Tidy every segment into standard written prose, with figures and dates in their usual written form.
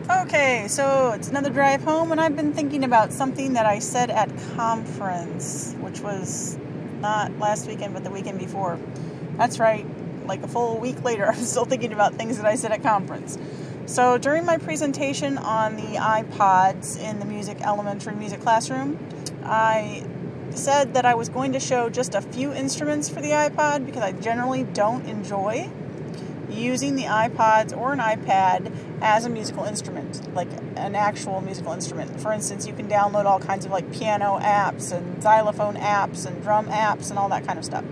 Okay, so it's another drive home, and I've been thinking about something that I said at conference, which was not last weekend, but the weekend before. That's right, like a full week later, I'm still thinking about things that I said at conference. So during my presentation on the iPods in the elementary music classroom, I said that I was going to show just a few instruments for the iPod because I generally don't enjoy using the iPods or an iPad as a musical instrument, like an actual musical instrument. For instance, you can download all kinds of like piano apps and xylophone apps and drum apps and all that kind of stuff.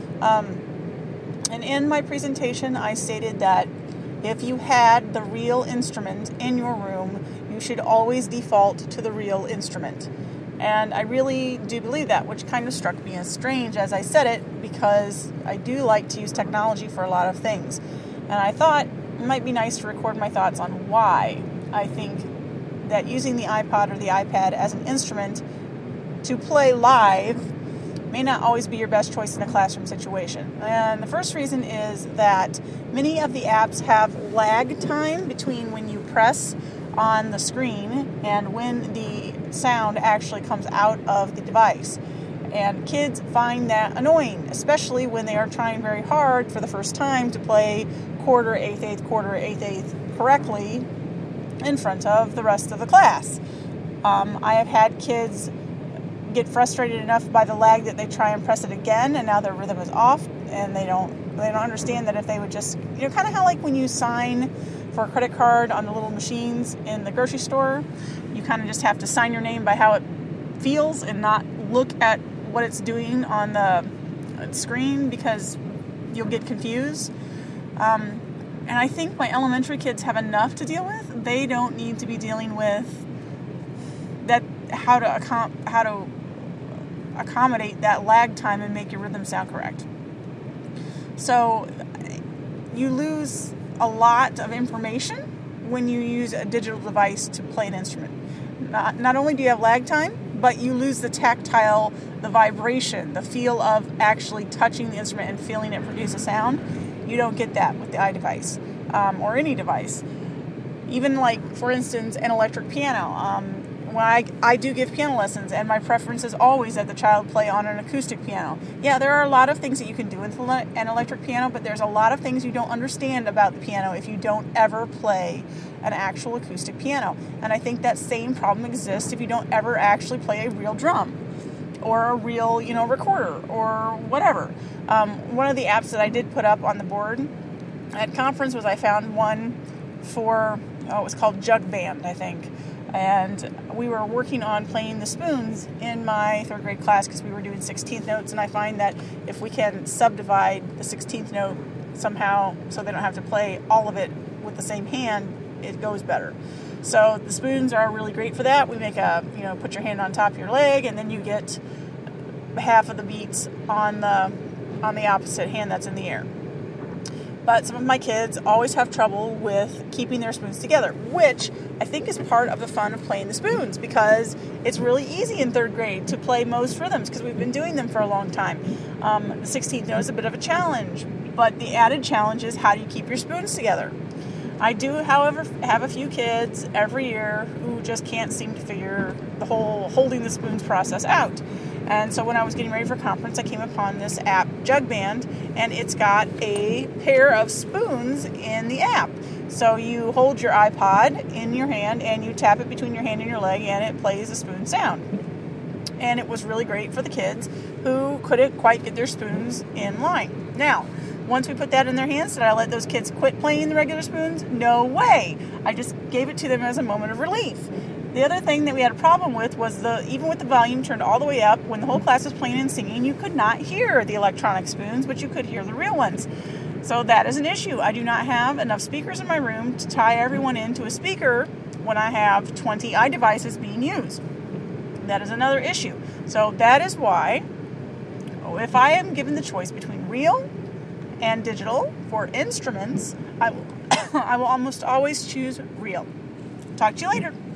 And in my presentation, I stated that if you had the real instrument in your room, you should always default to the real instrument. And I really do believe that, which kind of struck me as strange as I said it, because I do like to use technology for a lot of things. And I thought it might be nice to record my thoughts on why I think that using the iPod or the iPad as an instrument to play live may not always be your best choice in a classroom situation. And the first reason is that many of the apps have lag time between when you press on the screen and when the sound actually comes out of the device. And kids find that annoying, especially when they are trying very hard for the first time to play quarter, eighth, eighth correctly in front of the rest of the class. I have had kids get frustrated enough by the lag that they try and press it again, and now their rhythm is off, and they don't understand that if they would just, kind of how like when you sign for a credit card on the little machines in the grocery store, you kind of just have to sign your name by how it feels and not look at what it's doing on the screen because you'll get confused. And I think my elementary kids have enough to deal with. They don't need to be dealing with that, how to accommodate that lag time and make your rhythm sound correct. So you lose a lot of information when you use a digital device to play an instrument. Not only do you have lag time, but you lose the tactile, the vibration, the feel of actually touching the instrument and feeling it produce a sound. You don't get that with the iDevice or any device. Even like, for instance, an electric piano. When I do give piano lessons, and my preference is always that the child play on an acoustic piano. Yeah, there are a lot of things that you can do with an electric piano, but there's a lot of things you don't understand about the piano if you don't ever play an actual acoustic piano. And I think that same problem exists if you don't ever actually play a real drum or a real, recorder or whatever. One of the apps that I did put up on the board at conference was I found one for, it was called Jug Band, I think. And we were working on playing the spoons in my third grade class because we were doing 16th notes, and I find that if we can subdivide the 16th note somehow so they don't have to play all of it with the same hand, it goes better. So the spoons are really great for that. We make put your hand on top of your leg, and then you get half of the beats on the opposite hand that's in the air. But some of my kids always have trouble with keeping their spoons together, which I think is part of the fun of playing the spoons, because it's really easy in third grade to play most rhythms because we've been doing them for a long time. The 16th note is a bit of a challenge, but the added challenge is how do you keep your spoons together? I do, however, have a few kids every year who just can't seem to figure the whole holding the spoons process out. And so when I was getting ready for conference, I came upon this app, Jug Band, and it's got a pair of spoons in the app. So you hold your iPod in your hand and you tap it between your hand and your leg, and it plays a spoon sound. And it was really great for the kids who couldn't quite get their spoons in line. Now, once we put that in their hands, did I let those kids quit playing the regular spoons? No way. I just gave it to them as a moment of relief. The other thing that we had a problem with was even with the volume turned all the way up, when the whole class was playing and singing, you could not hear the electronic spoons, but you could hear the real ones. So that is an issue. I do not have enough speakers in my room to tie everyone into a speaker when I have 20 iDevices being used. That is another issue. So that is why, if I am given the choice between real and digital for instruments, I will almost always choose real. Talk to you later.